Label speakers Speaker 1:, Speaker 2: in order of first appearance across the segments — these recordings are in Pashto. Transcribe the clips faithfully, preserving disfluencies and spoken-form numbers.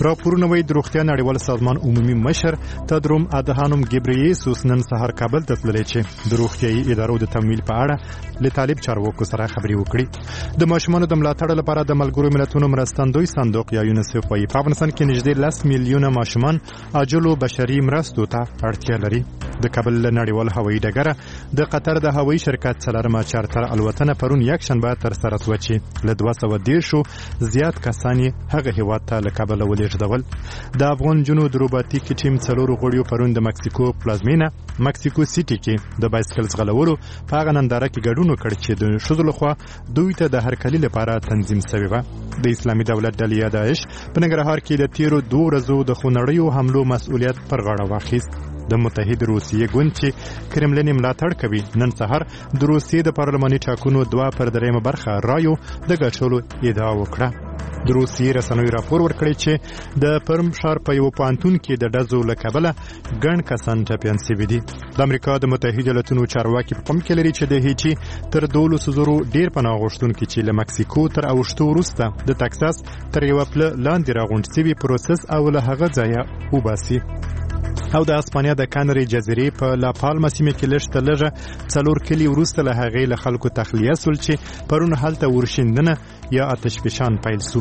Speaker 1: راپورونه وايي د روغتیا نړیوال سازمان عمومي مشر تدروم ادهانوم ګبریيسوس نن سهار کابل ته تللی چې د روغتیايي ادارو د تمویل په اړه له طالب چارواکو سره خبرې وکړي. د ماشومانو د ملاتړ لپاره د ملګرو ملتونو مرستندوی صندوق یا یونیسف وايي په افغانستان کې نږدې لس میلیونه ماشومان عاجلو بشري مرستو ته اړتیا لري. د کابل نړیوال هوایي ډګر د قطر د هوایي شرکت څلورمه چارتر الوتنه پرون یک شنبه تر سره شوه چې له دوه سوه دېرشو زیات کسان هغه هیواد ته له کابله ولېږدول. د افغان جنو د روباتیک ټیم څلورو غړیو پرون د مکسیکو پلازمینه مکسیکو سیټي کې د بایسکل ځغلولو په هغه ننداره کې ګډون وکړ چې د ښځو لخوا دوی ته د هرکلي لپاره تنظیم شوې وه. د اسلامي دولت ډلې داعش په ننګرهار کې د تیرو دوه ورځو د خونړیو حملو مسؤلیت پر غاړه واخیست. د متحد روسیې ګوند چې کرملین ملاتړ کوي نن سهار د روسیې د پارلماني ټاکنو دوه پر دریمه برخه رایو د ګټلو ادعا وکړه. د روسیې رسنیو راپور ورکړی چې د پرم ښار په یو پوهنتون کې د ډزو له کبله ګڼ کسان ټپیان شوي دي. د امریکا د متحده ایالتونو چارواکي په پام کې لري چې د هیچي تر دولسو زرو ډیر پناه غوښتونکي چې له مکسیکو تر اوښتو وروسته د تکساس تر یوه پله لاندې راغونډ شوي پروسس او له هغه ځایه وباسي. او د اسپانیا د کانری جزیرې په لا پالما سیمه کې لږ تر لږه څلور کلي وروسته له هغې له خلکو تخلیه سول چې پرون هلته ورشندنه یا آتشفشان پیل سو.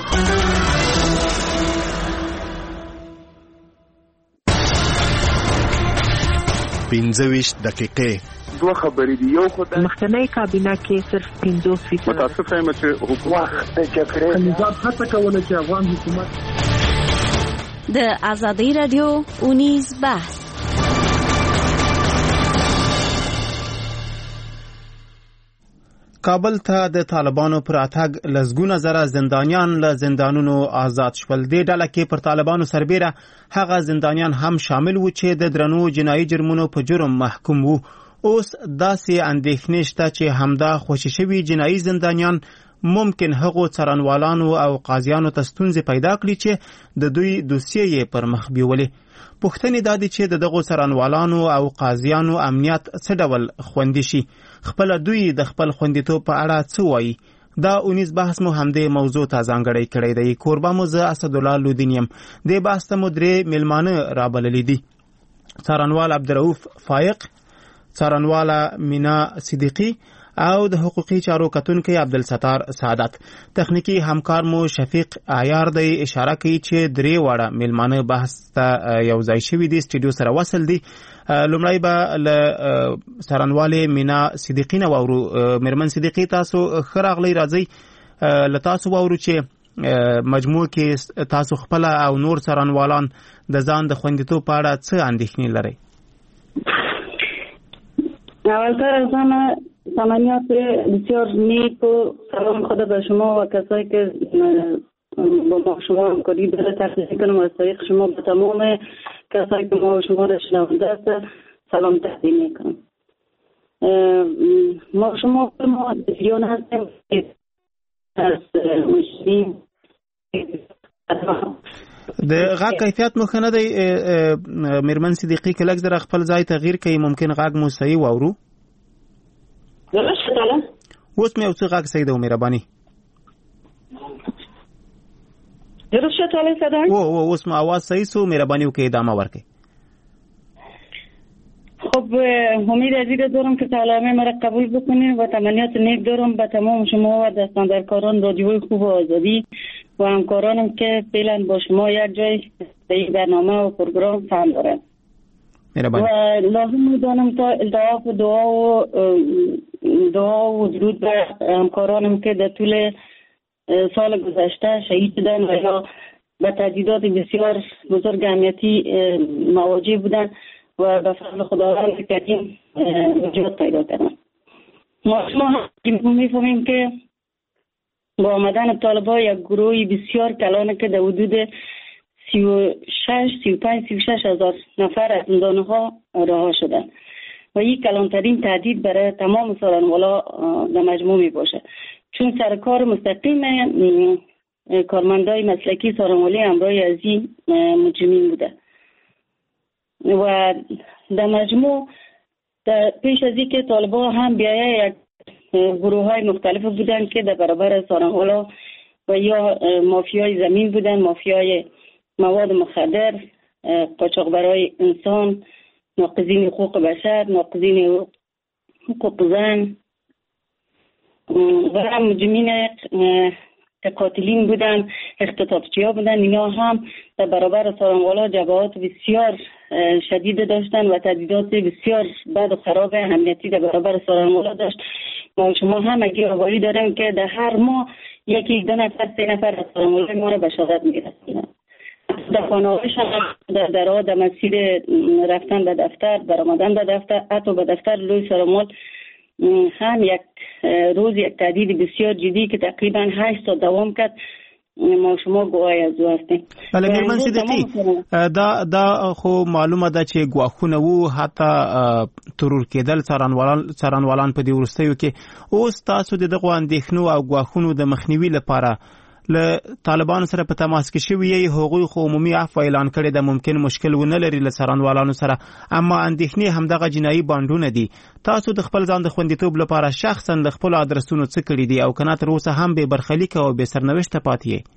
Speaker 2: پنځه ویشت دقیقې
Speaker 3: دوه خبرې دي. یو خدای
Speaker 4: مخکنی کابینه کې صرف پنځوس فیصد
Speaker 3: متاسف یم چې حکومت د جګړې
Speaker 4: نظام هڅه کوله چې افغان حکومت
Speaker 5: د آزادی رادیو اونیز بحث.
Speaker 6: کابل ته د طالبانو پر اتګ لسګونه زره زندانیان له زندانونو آزاد شول. د ډله کې پر طالبانو سربیره هغه زندانیان هم شامل وو چې د درنو جنایي جرمونو په جرم محکوم وو. اوس داسې اندېښنې شته چې همدا خوشي شوي جنایي زندانیان ممکن هغو څارنوالانو او قاضیانو ته ستونزې پیدا کړي چې د دوی دوسیې یې پر مخ بیولې. پوښتنې دا دي چې د دغو څارنوالانو او قاضیانو امنیت څه ډول خوندي شي، خپله دوی د خپل خوندیتوب په اړه څه وایي. دا اونیز بحث مو همدې موضوع ته ځانګړی کړی دی. کوربه مو زه اسدالله لودین یم. دې بحث ته مو درې میلمانه رابللي دي: څارنوال عبدالرؤف فایق، څارنواله مینا صدیقي او د حقوقي چارو کتونکي عبدالستار سعادت. تخنیکی همکار مو شفیق عیار دی. اشاره کوي چې درې واړه میلمانه بحث ته یو ځای شوي دي، سټوډیو سره وصل دي. لومړی به له څارنوالې مینا صدیقي نه واورو. میرمن صدیقي، تاسو ښه راغلی. راځئ له تاسو واورو چې مجموع کې تاسو خپله او نور څارنوالان د ځان د خوندیتوب په اړه څه اندېښنې لرئ؟
Speaker 7: اولتر از همه تمنیات بسیار نیک و سلام خدا به شما و کسایی که با ما شما همکاری داره تقدیم کنم و از طریق شما به تمام کسایی که ما شما را شنونده است سلام تقدیم میکنم. ما شما ما دیون هستیم از مشتیم
Speaker 6: د غږ کیفیت مو ښه نه دی میرمن صدیقي، که لږ زره خپل ځای تغییر کوي ممکن غږ مو صحیح واورو. اوس مې یو څه غږ صحیح دی مهرباني.
Speaker 7: درست شد حالا صدای؟
Speaker 6: او او اوس مو آواز صحیح سو، مهرباني وکړئ ادامه ورکړئ.
Speaker 7: خب امید از این دارم که سلامه مرا قبول بکنید و تمنیات نیک دارم به تمام شما و دستاندرکاران رادیوی خوب و آزادی و همکارانم که فعلا با شما یک جای به این برنامه و پروگرام فهم دارم. و لازم میدانم تا التحاف و دعا و دعا و درود به همکارانم که در طول سال گذشته شهید شدن و یا به تهدیدات بسیار بزرگ امنیتی مواجه بودن و به فضل خداوند کریم نجات پیدا کردن. ما شما میفهمیم که با آمدن طالبان یک گروهی بسیار کلانه که در حدود سی و شش سی و پنج سی و شش هزار نفر از زندانها رها شدن و این کلانترین تهدید برای تمام څارنوالا در مجموع می باشه، چون سرکار مستقیم کارمندای مسلکی څارنوالی همراه از این مجرمین بوده و در مجموع در پیش از این که طالبان هم بیایه یک گروه های مختلف بودن که در برابر څارنوالا و یا مافیای زمین بودن، مافیای مواد مخدر، قاچاقبرای انسان، ناقضین حقوق بشر، ناقضین حقوق زن و مجرمین که قاتلین بودن، اختطافچی‌ها بودن. اینا هم در برابر سارنوالا جبهات بسیار شدید داشتن و تهدیدات بسیار بد و خراب امنیتی در برابر سارنوالا داشت. ما شما هم اگه آگاهی داریم که در هر ماه یکی دو نفر سه نفر از سارنوالا ما را به شهادت می‌رسونن. در خانه‌هایشان در درها در مسیر رفتن به دفتر، برآمدن به دفتر، حتی به دفتر لوی سارنوال هم یک روز یک تهدید بسیار جدی که تقریبا هشت ساعت دوام کرد. ما شما گواهی از او هستیم.
Speaker 6: بله میرمن صدیقی، دا دا خو معلومه ده چې ګواښونه وو، حتی ترور کېدل څارنوالان څارنوالان په دې وروستیو کې. اوس تاسو د دغو اندېښنو او ګواښونو د مخنیوي لپاره له طالبانو سره په تماس کې شوي یې؟ هغوی خو عمومي عفو اعلان کړی ده، ممکن مشکل ونه لري له څارنوالانو سره، اما اندېښنې همدغه جنایي بانډونه دي. تاسو د خپل ځان د خوندیتوب لپاره شخصا د خپلو ادرسونو څه کړي دي او که نه تر اوسه هم بې برخلیکه او بې سرنوشته پاتې یې؟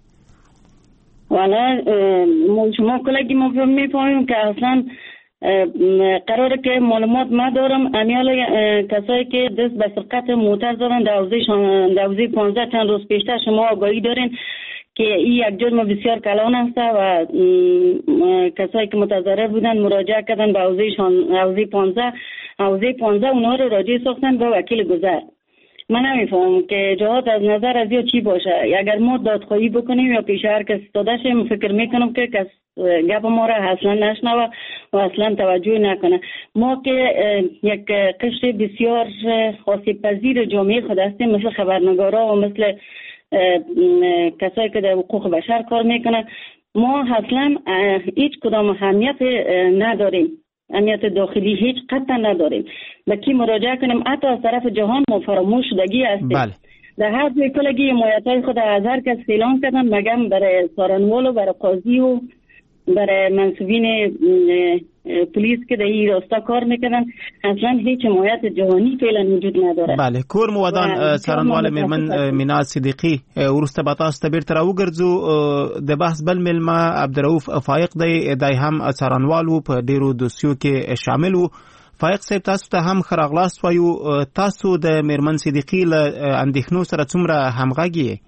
Speaker 7: والا شما کلگی ما میفهمیم که اصلا قراره که معلومات ما دارم امیال کسایی که دست به سرقت موتر دارن در حوزه پانزده چند روز پیشتر شما آگاهی دارین که این یک جرم بسیار کلان است و کسایی که متضرر بودن مراجعه کردن به حوزه پانزده حوزه پانزده اونها رو راجع ساختن به وکیل گذر. من نمیفهمم که جهات از نظر از یا چی باشه. اگر ما دادخواهی بکنیم یا پیش هر کس داده شیم، فکر میکنم که کس گپ ما را اصلا نشنوه و اصلا توجه نکنه. ما که یک قشر بسیار آسیب پذیر جامعه خود هستیم، مثل خبرنگارا و مثل کسایی که در حقوق بشر کار میکنن، ما اصلا هیچ کدام اهمیت نداریم، امنیت داخلی هیچ قطعا نداریم. به کی مراجعه کنیم؟ حتی از طرف جهان ما فراموش شدگی هستیم. بله. در هر جای کلگی حمایت‌های خود از هر کس اعلام کردن، مگم برای سارنوال و برای قاضی و برای منصوبین پلیس که در این راستا کار میکنن، اصلا هیچ حمایت جهانی فعلا وجود نداره.
Speaker 6: بله، کور مو ودان سارنوال میرمن مینا صدیقی ورسته به تاسو ته بیرته راوګرځو. د بحث بل ملما عبدالرؤف فایق دی، دای هم سارنوال و په ډیرو دوسیو کې شامل و. فایق صاحب تاسو ته هم ښه راغلاست وایو. تاسو د میرمن صدیقی له اندېښنو سره څومره همغږي یې؟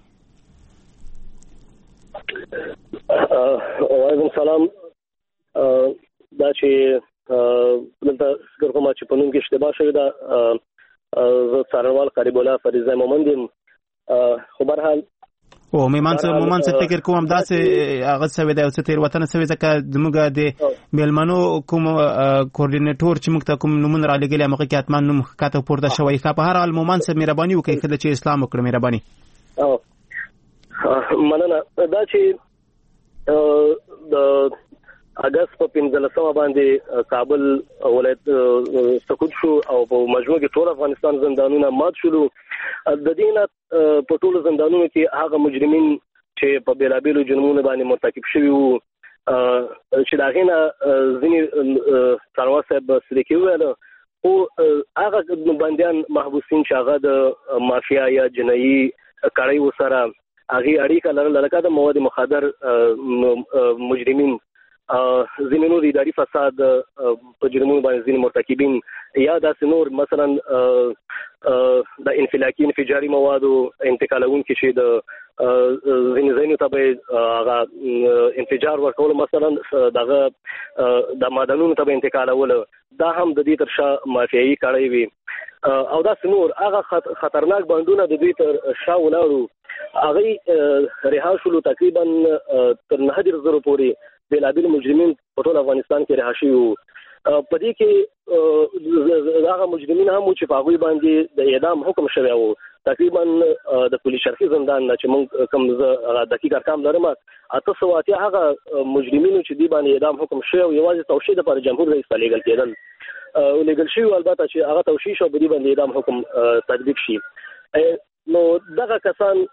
Speaker 8: وعلیکم سلام. دا چې دلته فکر کوم چې په نوم کې اشتباه شوې ده. زه څارنوال قریب الله فریضه مومند یم. خو برحال
Speaker 6: او میمان څه مومند څه فکر کوم داسې هغه څه دی او څه تېروتنه څه ځکه زموږ د میلمنو کوم کوردینیټور چې موږ ته کوم نومونه رالیږلي هغه کې حتما نوم ښکته پورته شوی. ښه، په هر حال مومند صاحب مهرباني وکړئ ښه ده چې اسلام وکړه. مهرباني.
Speaker 8: مننه. دا چې د اگست په پنځلسمه باندې کابل ولایت سقوط شو او په مجموع کې ټول افغانستان زندانونه مات شول. د دې نه په ټول زندانونو کې هغه مجرمین چې په بیلابیلو جرمونو باندې مرتکب شوي وو چې د هغې نه ځینې څارنوال صاحب صدیقي وویل، خو هغه بندیان محبوسین چې هغه د مافیا یا جنایي کړیو سره هغې اړیکه لرله، لکه د مواد مخدر مجرمین، ځینې نور اداري فساد په جرمونو باندې ځینې مرتکبین، یا داسې نور مثلا د انفلاکي انفجاري موادو انتقالونکي چې د ځینې ځایونو ته به هغه انفجار ورکول، مثلا دغه د معدنونو ته به انتقالول، دا هم د دې تر شا مافیایي کړی وي. او داسې نور هغه خطرناک بانډونه د دوی تر شا ولاړو، هغوی رها شولو. تقریبا تر نهه دېرش زرو پورې بیلابیل مجرمین په ټول افغانستان کې رها شوي وو. په دې کې هغه مجرمین هم وو چې په هغوی باندې د اعدام حکم شوی وو. تقریبا د پولیس شرقي زندان نه چې موږ کوم زه دقیق ارقام لرم، اته سوه اتیا هغه مجرمینو چې دوی باندې اعدام حکم شوی وو یوازې توشیح دپاره جمهور رئیس ته لیږل کېدل لیږل شوي وو، البته چې هغه توشیح شو په دې باندې اعدام حکم تطبیق شي. نو دغه کسان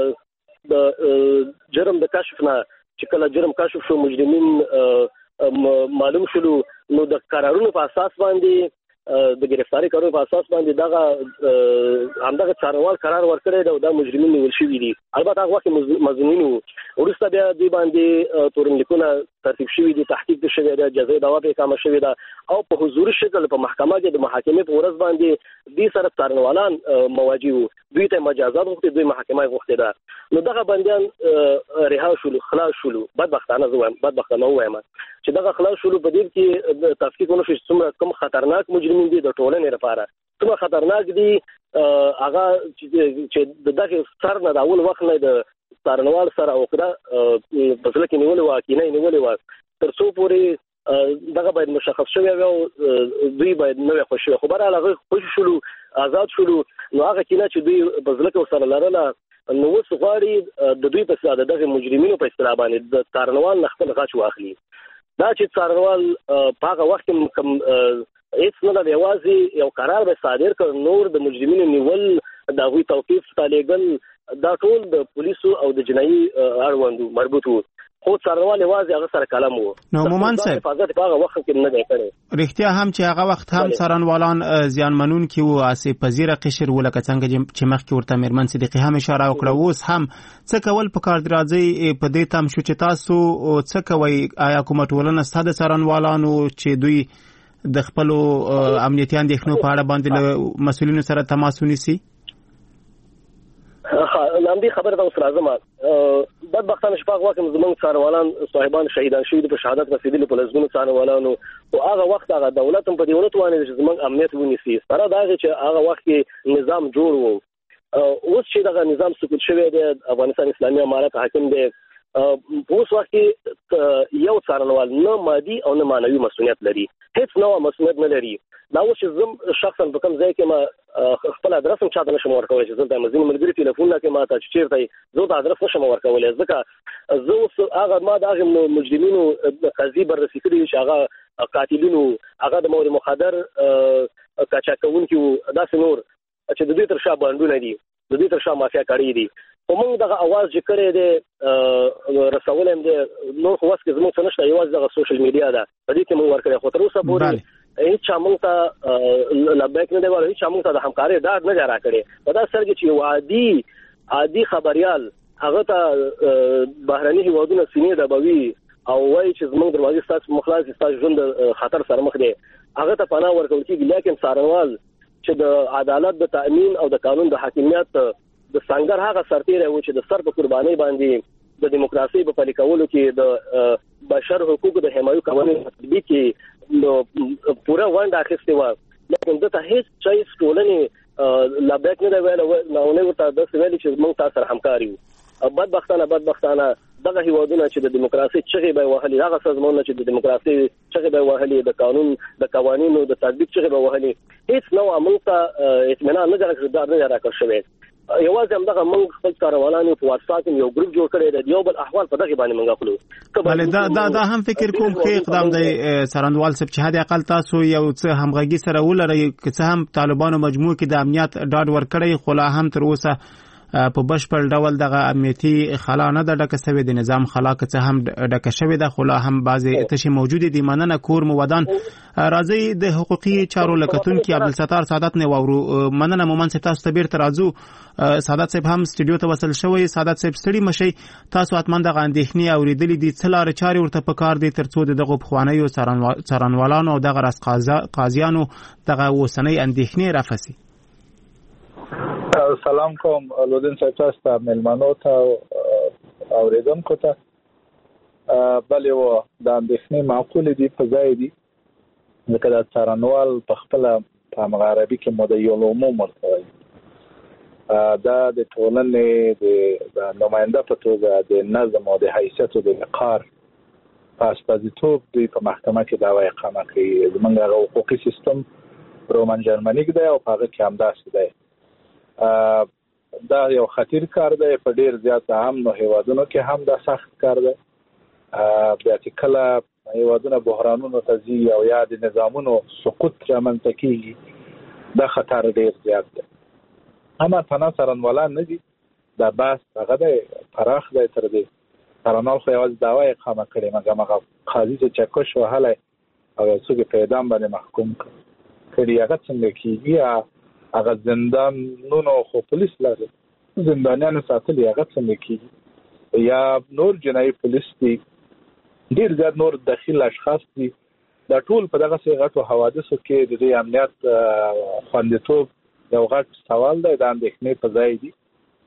Speaker 8: د جرم د کشف نه چې کله جرم کشف شو، مجرمین معلوم شلو، نو د قرارونو په اساس باندې د ګرفتاری کارو په اساس باندې دغه همدغه څارنوال قرار ورکړی دی او دا مجرمین نیول شوي دي. البته هغه وخت مظنون وو، وروسته بیا دوی باندې تورنلیکونه ترتیب شوي دي، تحقیق شوی دی، جزایي دعوا پرې اقامه شوې ده او په حضوري شکل په محکمه کې د محاکمې په ورځ باندې دوی سره څارنوالان مواجه وو، دوی ته مجازات غوښتي، دوی محاکمه یې غوښتې ده. نو دغه بندیان رها شولو، خلاص شولو. بدبختانه زه وایم بدبختانه وایم چې دغه خلاص شولو په دې کې تحقیق ونه شو چې څومره کوم خطرناک مجرمین دي د ټولنې لپاره، څومره خطرناک دي هغه چې دغه سر نه د اول وخت نه د څارنوال سره عقده په ځل کې نیولې وه، کینه یې نیولې وه، تر څو پورې دغه باید مشخص شوی وي او دوی باید نه وي خوښ شوي. خو بهرحال هغه خوښ شولو، آزاد شولو. نو هغه کینه چې دوی په زړه کې ورسره لرله نو اوس غواړي د دوی په د دغه مجرمینو په اصطلاح باندې د څارنوال نه خپل غچ واخلي. دا چې څارنوال په هغه وخت کې کوم هیڅ نه ده، یوازې یو قرار به صادر کړ، نور د مجرمینو نیول، د هغوی توقیف تالیږل، دا ټول د پولیسو او د جنایي اړوندو مربوط وو. خو څارنوال یوازې هغه سره کلم وو.
Speaker 6: نو مومن صاحب
Speaker 8: حفاظت په هغه وخت کې نه دی کړی.
Speaker 6: رښتیا هم چې هغه وخت هم څارنوالان زیانمنونکي وو، آسیب پذیره قشر وو، لکه څنګه چې مخکې ورته میرمن صدیقي هم اشاره وکړه. اوس هم څه کول پکار دي؟ راځئ په دې تم شو چې تاسو څه کوئ؟ آیا کومه ټولنه شته د څارنوالانو چې دوی د خپلو امنیتي اندېښنو په اړه باندې له مسؤلینو سره تماس ونیسي؟
Speaker 8: لامدي خبره دا اوس راځم. بدبختانه شپه هغه وخت زموږ څارنوالان صاحبان شهیدان شوي دي، په شهادت رسېدلي په لسګونو څارنوالانو. او هغه وخت هغه دولت هم په دې ونه توانېد چې زموږ امنیت ونیسي. سره دا دی چې هغه وخت کې نظام جوړ و. اوس چې دغه نظام سقوط شوی دی، افغانستان اسلامي امارت حاکم دی، په اوس وخت کې یو څارنوال نه مادي او نه معنوي مسؤلیت لري، هیڅ نوع مسؤلیت نه لري. دا اوس چې زم شخصا په کوم ځای کې ما خپل ادرس هم چاته نشم ورکولی چې دلته مې ځینې ملګري ټلیفون راکوي ما ته چې چېرته زه د ادرس نشم ورکولی، ځکه زه اوس هغه ما د هغې مجرمینو قضیې بررسي کړي چې هغه قاتلینو، هغه د مواد مخدر قاچاق کوونکي وو، داسې نور چې د دوی تر شا بانډونه دي، د دوی تر شا مافیا کړي دي. خو موږ دغه اواز چې کړی دی رسولی هم دی، نور خو وس کې زموږ څه نشته، یوازې دغه سوشل میډیا ده، په دې کې موږ ورکړی. خو تر اوسه پورې هیڅ چا موږ ته لبیک نه دی ویلی، هیڅ چا موږ ته د همکارۍ ډاډ نه دی راکړی. په داسې سر کې چې یو عادي عادي خبریال هغه ته بهرني هېوادونه سینې ډبوي او وایي چې زموږ دروازې ستاسو مخلاص دي، ستاسو ژوند د خطر سره مخ دی، هغه ته پناه ورکول کېږي. لیکن څارنوال چې د عدالت د تأمین او د قانون د حاکمیت د سنگر هغه سرتیری و چې د سر په قربانۍ باندې د دیموکراسي په پلي کولو کې د بشر حقوقو د حمایو قوانین تطبیق کې پوره ونډه اخیستې وه. لیکن دته هیڅ چا هیڅ ټولنې لبیک نه دی ویلی، نه ورته داسې ویلي چې موږ تاسو سره همکار یو. بدبختانه بدبختانه دغه هیوادونه چې د دیموکراسي چغې به وهلي، هغه سازمانونه چې د دیموکراسي چغې به وهلي، د قانون د قوانینو د تطبیق چغې به وهلي، هیڅ نوع موږ ته اطمینان نه دی راکړل شوی. یوازې همدغه موږ خپل کاروانانو په واتساپ کې یو ګروپ جوړ کړی دی، یو بل احوال په دغه باندې موږ اخلو.
Speaker 6: بله دا دا دا هم فکر کوم ښه اقدام دی څارنوال صاحب چې حد اقل تاسو یو څه همغږي سره ولرئ، که څه هم طالبانو مجموع کې د امنیت ډاډ ورکړی، خو لا هم تر اوسه په بشپړ ډول دغه امنیتي خلا نه ده ډکه شوې، د نظام خلا که څه هم ډکه شوې ده، خو لا هم بعضې تشې موجودې دي. مننه کور مو ودان. راځئ د حقوقي چارو لکتونکي عبدالستار سعادت نه واورو. مننه مومن صاحب، تاسو ته بیرته راځو. سعادت صاحب هم سټوډیو ته وصل شوی. سعادت صاحب ستړي مشئ، تاسو حتما دغه اندېښنې اورېدلې دي، څه لارې چارې ورته پکار دي تر څو د دغو پخوانیو څارنوالانو او دغه راز قاضیانو دغه اوسنۍ اندېښنې رفع سي؟
Speaker 9: سلام کوم لودین صاحب، تاسو ته، میلمنو ته او اوریدونکو ته. بلې و د اندېښنې معقولې دي، په ځای دي، ځکه دا څارنوال په خپله په همغه عربي کې مو د یولوموم ورته وایي. دا د ټولنې د نماینده په توګه د نظم او د حیثیت او د وقار په استازیتوب دوی په محکمه کې دعوا اقامه کوي. زموږ هغه حقوقي سیستم رومن جرمنیک دی او په هغه کې همداسې دی. دا یو خطیر کار دی، په ډیر زیات امنو هیوادونو کې هم دا سخت کار دی. بیا چې کله هیوادونه بحرانونو ته ځي او یا د نظامونو سقوط رامنځته کېږي، دا خطر ډیر زیات دی. اما تنها څارنوالان نه دي، دا بحث هغه دی پراخ دی. تر دې څارنوال خو یوازې دعوا اقامه کړې، مګر هغه قاضي چې چکش وهلی او یو څوک یې په اعدام باندې محکوم کړ، کړي هغه څنګه کیږي هغه زندانونو خو پولیس لري زندانیانو ساتلي هغه څنګه کیږي یا نور جنایي پولیس دي ډیر زیات نور داخلي اشخاص دي دا ټول په دغه غټو حوادثو کې د دې امنیت خوندیتوب یو غټ سوال دی د اندېښنې په ځای دي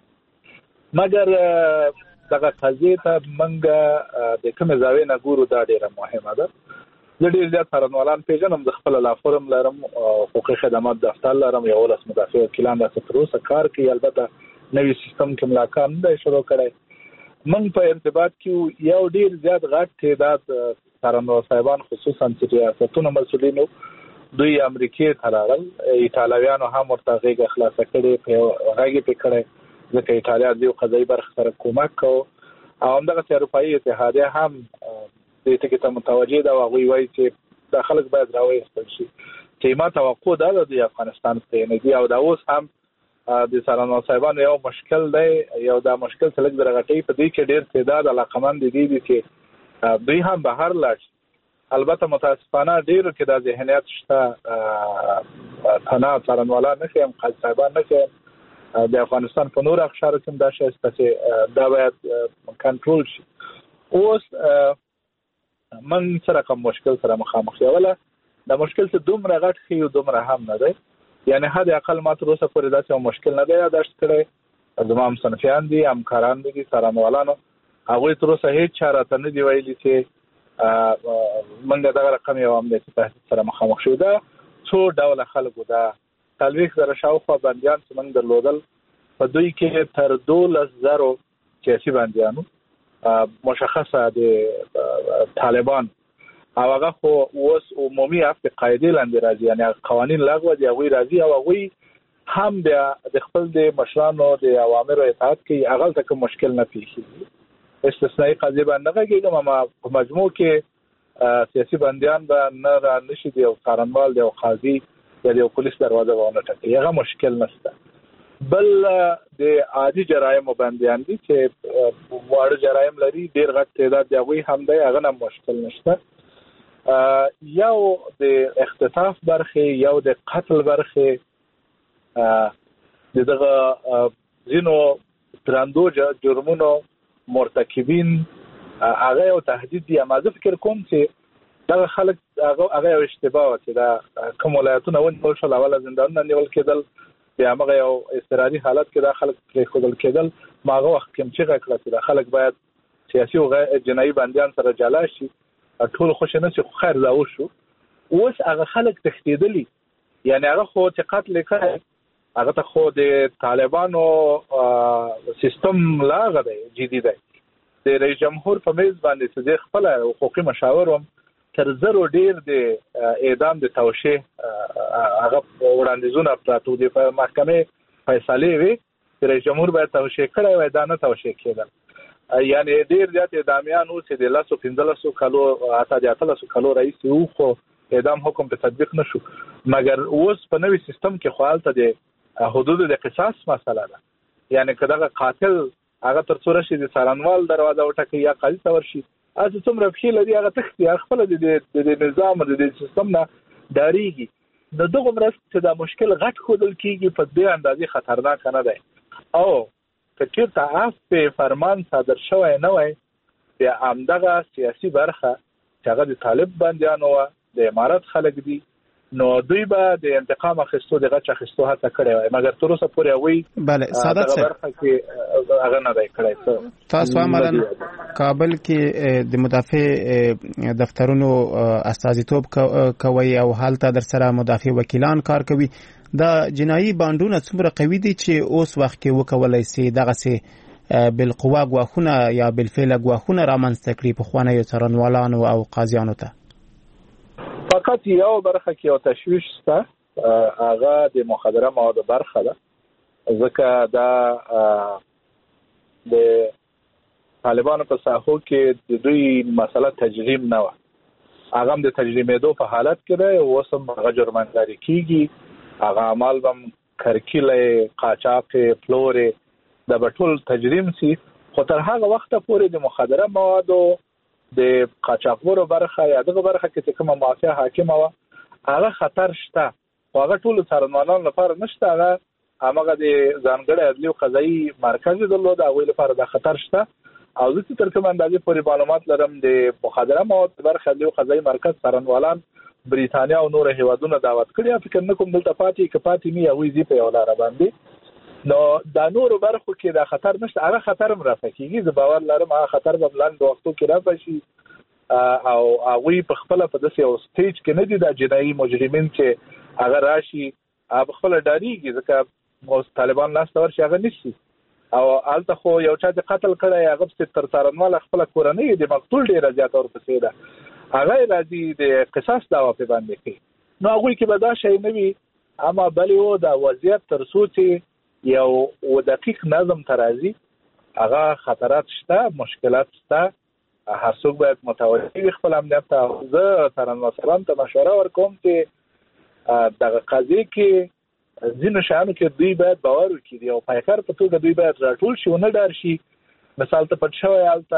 Speaker 9: مګر دغه قضیه ته موږ د کوم زاویې نه ګورو دا ډیره مهمه ده زه ډیر زیات څارنوالان پیژنم د خپل لا فورم لرم حقوقي خدمات دفتر لرم یو لاس مدافع وکیلان د تر اوسه کار کوي البته نوې سیستم کې ملاقات نه شروع کړي موږ په ارتباط کې یو ډیر زیات غټ تعداد څارنوال صاحبان خصوصا چې ریاستونو مسؤلینو دوی امریکای ته راغل ایټالویانو هم ورته غېږه خلاصه کړې په غېږه پکړې ځکه ایټالیا د یو قضایي برخه سره کومک کو او همدغه اروپایي اتحادیه هم د دې ته متوجه ده او وایي وایي چې د خلک باید راوېستل شي چې ما توقع ده د افغانستان څخه نه دی او دا اوس هم د څارنوال صاحبانو یو مشکل دی یو دا مشکل چې لږ درغټي په دې کې ډېر تعداد علاقمند دي دي چې دوی هم بهر لاړ البته متاسفانه ډېر کې دا ذهنیت شته تنها څارنوالان نه کوي قاضي صاحبان نه کوي د افغانستان په نور اقشارو کې دا شی چې دا باید کنټرول شي اوس من سره کوم مشکل سره مخامخ یوله دا مشکل چې دومره غټ خي او دومره هم نه دی یعنی حد اقل ما تر اوسه پورې دا څه مشکل نه دی یاداشت کړی زمام صنفیان دي همکاران دي څارنوالانو هغه تر اوسه هیڅ چاره ته نه دی ویلي چې منګه دا رقم یو امنیتي تهدید سره مخامخ شو دا څو ډول خلکو دا تلويخ زره شاوخوا بنديان څنګه درلودل په دوی کې تر دولس زره سیاسي بنديانو مشخصه د طالبان او هغه خو اوس عمومي افق قاعده لاندې راځي یعنی قوانين لغوه دي هغه راځي او هغه هم د خپل د مشرانو د اوامرو اطاعت کوي هغه ته کوم مشکل نه پیښیږي استثنایی قضیه باندې کېږي ما په مجموع کې سیاسي بنديان به نه را نشي دی او څارنوال دی او قاضي یا د پولیس دروازه ونه ټکي هغه مشکل نشته بل د عادي جرایم باندې دي چې واړه جرایم لري ډیر غټ تعداد دی هغه هم دی هغه نه مشکل نشته یو د اختطاف برخه یو د قتل برخه دغه زینو تراندو جرمونو مرتکبین هغه یو تهدید دی ما زه فکر کوم چې دا خلک هغه هغه اشتباه چې دا کوم ولایتونه ونیول شو اوله زندانونه نیول کېدل بیا هغه یو استراحتي حالت کې دا خلک پرې خودل کېدل ما هغه وخت کې چې غږ کړی دا خلک باید سیاسي او جنایي بنديان سره جلا شي ټول خوش نه شي خیر دا وشو اوس هغه خلک تختیدلی یعنی هغه خو چې قتل کړي هغه ته خو د طالبانو سیستم لاغه دی جدي دی د رئیس جمهور په میز باندې چې خپل حقوقي مشاور هم تر زرو ډیر د اعدام د توشیح هغه وړاندیزونه پراته دي په محکمه فیصله وی رئیس جمهور باید توشیح کړی وای دا نه توشیح کېدل یعنی ډیر زیات اعدامیان اوس د لاسو پنځلسو کالو اته د اتلسو کالو رئیس یو خو اعدام حکم په تطبیق نشو مګر اوس په نوې سیستم کې خپلته د حدود د قصاص مسله ده یعنی کله قاتل هغه تر څو راشي د څارنوال دروازه وټکي یا قاضي ته ورشي از څومره فعل دی هغه تختی خپل د نظام د سیستم نه داریږي د دغه مرسته چې دا مشکل غټ خودل کیږي په دې اندازې خطرناک نه دی او کچې ته اف په فرمان صادر شوی نه وای د امدغه سیاسي برخه چې هغه د طالب بنديانو د امارات خلک دي نو دوی به د انتقام اخیستو د غچ اخیستو هڅه کړې وای مګر تر اوسه پورې وای
Speaker 6: بله سعادت
Speaker 9: صاحب هغه نه دی کړی
Speaker 6: تاسو عملاً کابل کې د مدافع دفترونو استازیتوب کوي او حالت در سره مدافع وکیلان کار کوي دا جنایي باندونه څومره قوي دي چې اوس وخت کې وکولای سي دغه سي بالقوا غواخونه یا بالفعل غواخونه رامنځته کړي په خوانه یو څارنوالانو او قاضیانو ته
Speaker 9: فقط یو برخه کې یو تشویش شته هغه د مخدره مواد برخه ده ځکه دا د طالبانو په ساحو کې د دوی مسله تجریم نه و هغه د تجریمېدو په حالت کې ده او سم هغه جرمنداري کیږي هغه عمل بم کرکیله قاچاق فلورې د بټول تجریم سي خو تر هغه وخت پورې د مخدره موادو د قاچاقبرو برخه یا دغه برخه کې کومه مافیا حاکمه و هغه خطر شته هغه ټول څارنوالانو لپاره نشته. هغه هغه د ځانګړي عدلي او قضایي مرکز درلود، هغه لپاره د خطر شته. او زه تر کوم اندازې پورې معلومات لرم د مخدره مواد برخه عدلي او قضایي مرکز څارنوالان بریتانیا او نور هیوادونو دعوت کړي. فکر نه کوم دلته پاتې کې پاتې نه یوي زی په یو لار باندې. نو دا نور برخو کې دا خطر نشته. هغه خطر هم رافقيږي، زه باور لرم هغه خطر به بلند وختو کې رافشي او هغه په خپل په داسې یو سټیج کې نه دي د جنایي مجرمین چې هغه راشي په خپل ډاریږي، ځکه اوس طالبان لاس تور شي هغه نشي. او الته خو یو چا د قتل کړی هغه په تر څارنوال خپل کورنۍ د مقتول ډیره زیات اور پسې ده، هغه راځي د قصاص دعوا په باندې کوي. نو هغه کې به دا شی نه وي، اما بل یو د وضعیت تر څو چې یو و دقیق نظم ترازی هغه خطرات شته، مشکلات شته. هر څوک باید متوجه وي خپل امنیت ته. زه څارنوالان ته مشوره ورکوم چې دغه قضیه کې ځینو شیانو کې دوی باید باور وکړي او پایکار په توګه دوی باید راټول شي او نه ډار شي. مثال ته پټ شوی هلته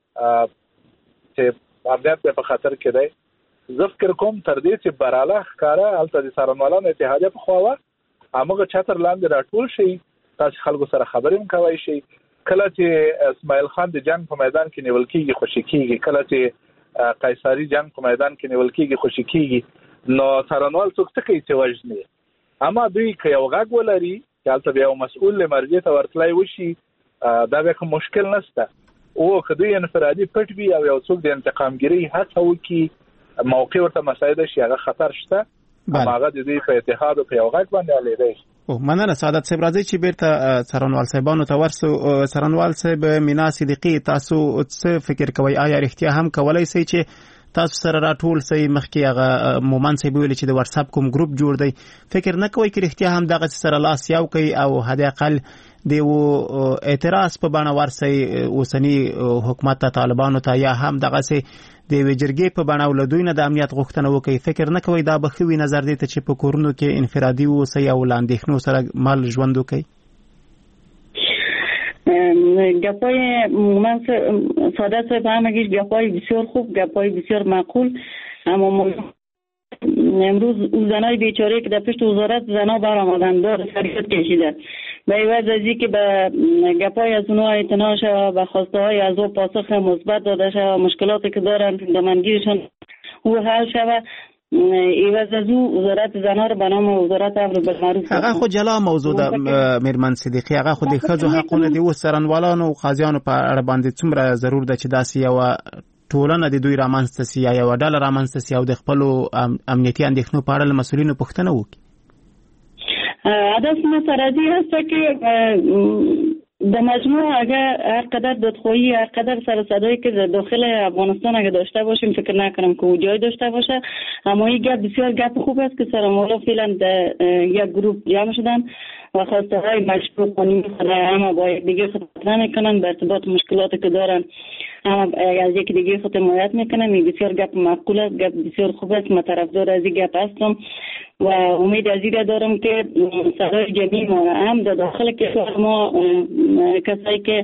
Speaker 9: چې امنیت په خطر کې دی. زه فکر کوم تر دې چې براله ښکاره هلته د څارنوالانو اتحادیه په خوا وه، همغه چتر لاندې راټول شي، تاسو خلکو سره خبرې هم کوی شي. کله چې اسماعیل خان د جنگ په میدان کې نیول کېږي خوشي کېږي، کله چې قیصري جنگ په میدان کې نیول کېږي خوشي کېږي. نو څارنوال څوک څه کوي چې وژني؟ اما دوی که یو غږ ولري چې هلته بیا یو مسؤل له مرجع ته ورتلی وشي، دا بیا کوم مشکل نشته. او که دوی انفرادي پټ وي او یو څوک د انتقامګیرۍ هڅه وکړي، موقع ورته مساعده شي، هغه خطر شته. اما هغه د دوی په اتحاد او په یو غږ باندې حلیدی شي.
Speaker 6: مننه سعادت صاحب. راځي چې بیرته څارنوال صاحبانو ته ورسو. څارنوال صاحب مینا صدیقي، تاسو څه فکر کوئ؟ آیا رښتیا هم کولای شئ چې تاسو سره راټول سي؟ مخکې هغه مومن صاحب ویل چې د واتس اپ کوم ګروپ جوړ دی، فکر نه کوئ چې رښتیا هم دغه سره لاس یو کوي او حد اقل د اعتراض په بڼه ورسي اوسنی حکومت ته، طالبانو ته، یا هم دغه سي د ویجرګي په بڼه ولدوی نه د امنیت غوښتنه وکړي؟ فکر نه کوئ دا بخوي نظر دی ته چې په کورونو کې انفرادي اوسئ او لاندېښنو سره مال ژوند وکړي؟
Speaker 7: گپای من سعادت صاحب همگیش گپای بسیار خوب، گپای بسیار معقول. اما امروز زنای بیچاره که در پشت وزارت زنا برآمدن دار فریاد کشیدن به عوض از اینکه به گپای از اونها اعتنا شود، به خواسته های از او پاسخ مثبت داده شود، مشکلاتی که دارن دامنگیرشان او حل شود، ایواز از او وزارت زنها رو به نام وزارت امر بالمعروف.
Speaker 6: هغه خو جلا موضوع ده میرمن صدیقي. هغه خو د ښځو حقونه دي. اوس څارنوالانو او قاضیانو په اړه باندې څومره ضرور ده چې داسې یوه ټولنه د دوی رامنځته سي یا یوه ډله رامنځته سي او د خپلو امنیتي اندېښنو په اړه له مسؤلینو پوښتنه وکړي؟
Speaker 7: هدف مسردی هست که در مجموع اگر هر قدر دادخواهی، هر قدر سر صدایی که داخل افغانستان اگر داشته باشیم، فکر نکنم که جای داشته باشه. اما این گپ بسیار گپ خوب است که څارنوالا فعلا در یک گروپ جمع شدن و خواسته های مشروع قانونی خود اما با یک دیگه خود نمیکنن، به ارتباط مشکلاتی که دارن اما از یک دیگه خود حمایت میکنن. این بسیار گپ معقول است، گپ بسیار خوب است. من طرفدار از این گپ هستم و امید از این دارم که صدای جمعی ما هم در داخل کشور ما کسایی که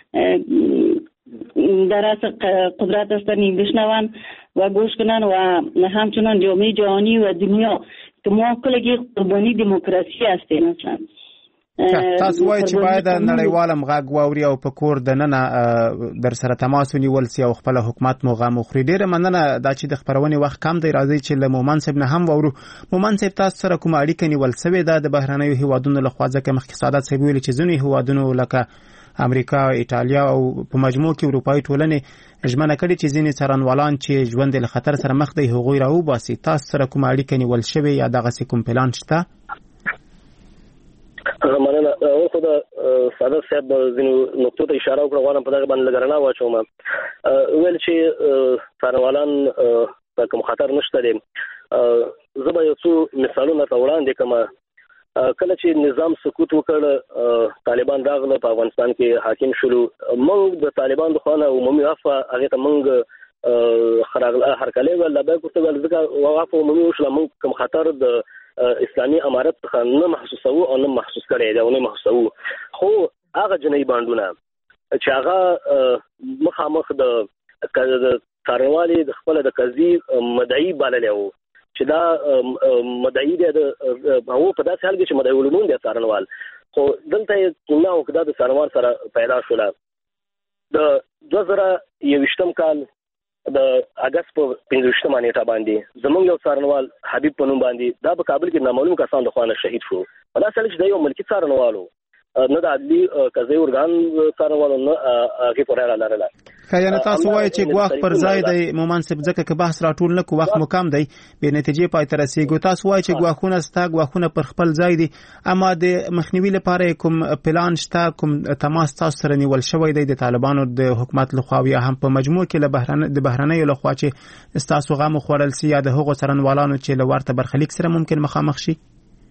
Speaker 7: در اصل قدرت هستن بشنون و گوش کنن و همچنان جامعه جهانی و دنیا که ما کلگی قربانی دموکراسی هستیم. مثلا
Speaker 6: تاسو وایئ چې باید نړیوالم غږ واوري او په کور دننه در سره تماس ونیول سي او خپل حکومت مو غم وخوري. ډېره مننه دا چې د خپرونې وخت کم دی. راځئ چې له مومن صاحب نه هم واورو. مومن صاحب، تاسو سره کومه اړیکه نیول سوې ده د بهرنیو هیوادونو لخوا؟ ځکه مخکې سعادت صاحب ویلي چې ځینو هیوادونو لکه امریکا، ایټالیا او په مجموع کې اروپایي ټولنې ژمنه کړې چې ځینې څارنوالان چې ژوند له خطر سره مخ دی هغوی راوباسي. تاسو سره کومه اړیکه نیول شوې یا دغسې کوم پلان شته؟
Speaker 8: مننه. او خو د سعادت صاحب ځینو نقطو ته اشاره وکړه، غواړم په دغه باندې لږ رڼا واچوم. ویل چې څارنوالان په کوم خطر نشته دی. زه به یو څو مثالونه ته وړاندې کړم. کله چې نظام سقوط وکړ، طالبان راغله، په افغانستان کې حاکم شولو، موږ د طالبان د خوا عمومي عفو هغې ته موږ هرکلی ویل، لبیک ورته ویل، ځکه عفو عمومي وشوله. موږ کوم خطر د اسلامي امارت څخه نه محسوسوو او نه محسوس کړی دی او نه محسوسوو. خو هغه جنایي بانډونه چې هغه مخامخ د څارنوالي د خپله د قضیې مدعي بللی وو، چې دا مدعي دی د هغه په داسې حال کې چې مدعي العموم دی څارنوال خو دلته یې نه وکړه د څارنوال سره پیدا شوله د دوه زره یوویشتم کال د اگست په پنځویشتمه نیټه باندې زمونږ یو څارنوال حبیب په نوم باندې دا په کابل کې نامعلوم کسان د خوا نه شهید شو په داسې حال چې دا یو ملکي څارنوال نه د عدلي قضایي ارګان څارنوال نه هغې پورې اړه لرله.
Speaker 6: یعنې تاسو وایئ چې ګواښ پر ځای دی مومن صاحب ځکه که بحث راټول نه کړو وخت مو کم دی بې نتیجې پای ته رسېږو. تاسو وایئ چې ګواښونه شته ګواښونه پر خپل ځای دي اما د مخنیوي لپاره کوم پلان شته کوم تماس تاسو سره نیول شوی دی د طالبانو د حکومت لخوا یا هم په مجموع کې له د بهرنیو لخوا چې ستاسو غم وخوړل سي یا د هغو څارنوالانو چې له ورته برخلیک سره ممکن مخامخ شي؟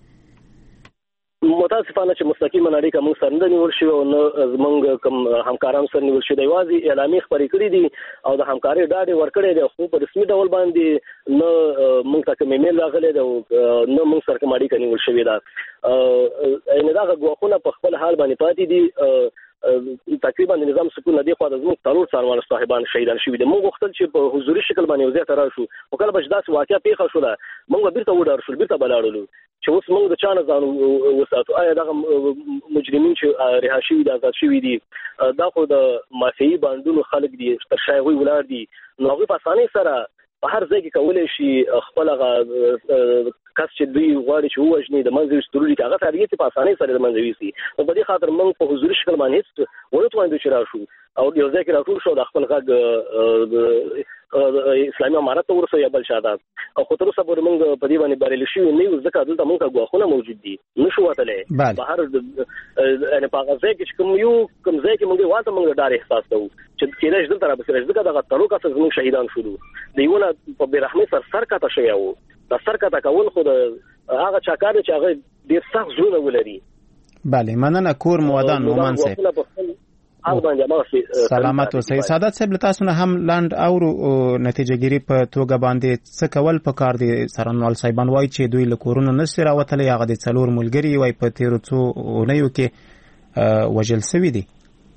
Speaker 8: متاسفانه چې مستقیمه اړیکه موږ سره نه نیول شوې او نه زموږ کوم همکاران سره نیول شوې دی. یوازې اعلامیې خپرې کړي دي او د همکارۍ ډاډ یې ورکړی دی خو په رسمي ډول باندې نه موږ ته کوم ایمیل راغلی دی او نه موږ سره کوم اړیکه نیول شوې ده. یعنې دغه ګواښونه په خپل حال باندې پاتې دي. تقریبا د نظام سکون نه دی خوا د زموږ څلور څارنوال صاحبان شهیدان شوي دي. موږ غوښتل چې په حضوري شکل باندې یو ځای ته راشو خو کله به چې داسې واقعه پیښه شوله موږ به بیرته وډار شول بیرته به لاړلو چې اوس موږ د چا نه ځان وساتو. آیا دغه مجرمین چې رها شوي دي آزاد شوي دي دا خو د مافیایي بانډونو خلک دي تر شا هغوی ولاړ دي نو هغوی په اسانۍ سره په هر ځای کې کولی شي خپل هغه کس چې دوی غواړي چې ووژني د منځه یوسي ضروري چې هغه تارګت یې په اسانۍ سره د منځه یوسي. نو په دې خاطر موږ په حضوري شکل باندې هېڅ ونه توانېدو چې راشو او یو ځای کې راټول شو د خپل غږ اسلامي امارت ته ورسو یا بل شاته خو تر اوسه پورې موږ په دې باندې بریالي شوي نه یو ځکه دلته موږ ته ګواښونه موجود دي نشو وتلی بهر یعنې په هغه ځای کې چې کوم یو کوم ځای کې موږ واته موږ ډار احساس کوو چې کېدای شي دلته راپسې راشي ځکه دغه تړو کسه زموږ شهیدان شولو د یوه نه په بېرحمۍ سره سر کاته شوی و. د سر کاته کول خو د هغه چا کار دی چې هغه ډېر سخت زړونه ولري.
Speaker 6: بله مننه کور مو ودان مومن صاحب سلامت اوسئ. سعادت صاحب له تاسو نه هم لاند او نتیجه ګیری په توګه باندې څه کول پکار دي؟ څارنوال صاحبان وایي چې دوی له کورونو نشي راوتلی هغه د څلور ملګري وایي په تیرو څو اونیو کې وژل شوي دي.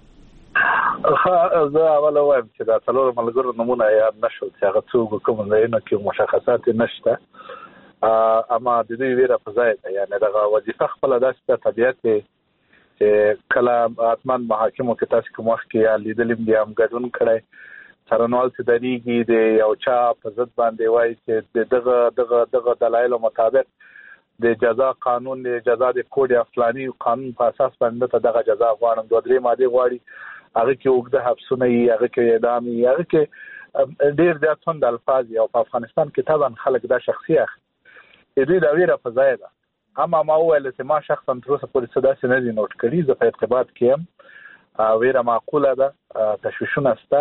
Speaker 9: ښه زه اوله وایم چې دا څلور ملګرو نومونه یاد نه شول چې هغه څوک کوم ځایونه کې مشخصات یې نشته اما د دوی ویره په ځای ده. یعنې دغه وظیفه خپله داسې ده طبیعت یې چې کله حتما محاکمو کې تاسو کوم وخت کې یا لیدلیم دي هم ګډون کړی څارنوال چې درېږي د یو چا په ضد باندې وایي چې دغه دغه دغه دلایلو مطابق د جزا قانون د جزا د کوډ یا فلاني قانون په اساس باندې ته دغه جزا غواړم دوه درې مادې غواړي هغه کې اوږده حبسونه وي هغه کې اعدام وي هغه کې ډېر زیات توند الفاظ او په افغانستان کې طبعا خلک دا شخصي اخلي دوی دا ویره په ځای ده. اما ما وویل چې ما شخصا تر اوسه پورې څه داسې نه دي نوټ کړي زه په ارتباط کې یم ویره معقوله ده تشویشونه شته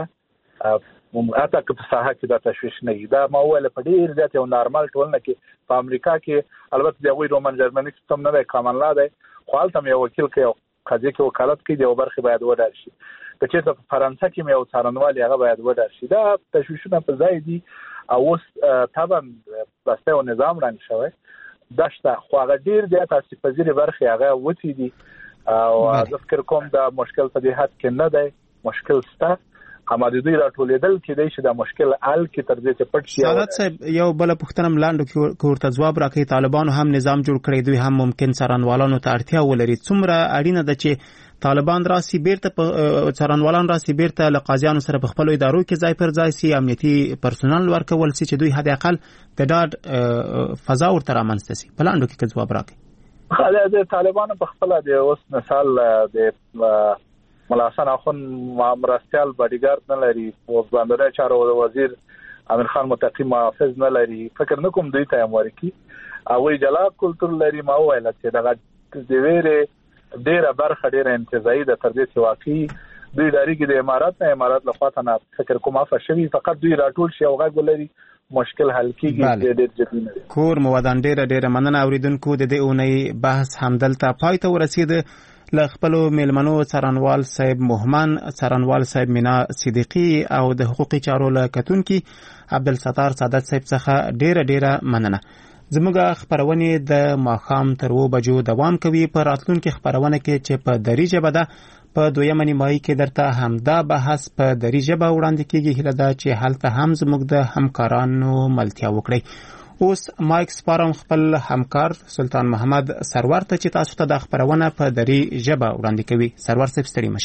Speaker 9: حتی که په ساحه کې دا تشویش نه وي. دا ما وویل په ډېر زیات یو نارمل ټولنه کې په امریکا کې البته د هغوی رومن جرمني سیستم نه دی کامن لا دی خو هلته هم یو وکیل کوي او قضیې کې وکالت کوي د یو برخې باید وډار شي. که چېرته په فرانسه کې هم یو څارنوال هغه باید وډار شي. دا تشویشونه په ځای دي او اوس طبعا بسته یو نظام رنګ شوی داشته خو هغه ډېر زیات آسیب پذیرې برخې هغه وتې دي او زه فکر کوم دا مشکل په دې حد کې نه دی مشکل شته اما د دوی راټولېدل کېدای شي دا مشکل حل کړي تر دې چې پټ شي. سعادت
Speaker 6: صاحب یو بله پوښتنه هم لاندو کې ورته ځواب راکوي طالبانو هم نظام جوړ کړی دوی هم ممکن څارنوالانو ته اړتیا ولري څومره اړینه ده چې طالبان راسي بیرته څارنوالان راسي بیرته له قاضیانو سره په خپلو ادارو کې ځای پر ځای سي امنیتي پرسونل ورکول سي چې دوی حد اقل د ډاډ فضا ورته رامنځته سي؟ په لاندو کې ځواب راکوي.
Speaker 9: د طالبانو په خپله د اوس مثال د ملا حسن اخون مرستیال باډیګارد نه لري او بندري چارو وزیر امیر خان متقی محافظ نه لري فکر نه کوم دوی ته امورکی او جلا کلتور لري ما ویل چې دغه د ویره ډیره برخه ډیره انتزاعي د تر دې چې واقعي دوی داریږي د امارات نه امارات له خوا نه فکر کوم افه شوی فقط دوی راټول شي او غږ ولري مشکل حل کیږي ډېر جدي نه
Speaker 6: کور مودان ډیره ډیره مننه اوریدونکو د دې اونۍ بحث همدلته پای ته ورسید. له خپلو میلمنو څارنوال صاحب مهمن څارنوال صاحب مینا صدیقي او د حقوقي چارو له کتونکي عبدالستار سعادت صاحب څخه ډیره ډیره مننه. زموږ خپرونې د ماښام تر اوه بجو دوام کوي. په راتلونکي خپرونه کې چې په دري ژبه ده په دویمه نیمایي کې درته همدا بحث په دري ژبه وړاندې کیږي. هیله ده چې هلته هم زموږ د همکارانو ملتیا وکړئ. اوس مایک سپارم خپل همکار سلطان محمد سرور ته چې تاسو ته د خبرونه په دری ژبه وړاندې کوي. سرور صاحب ستړي مشه.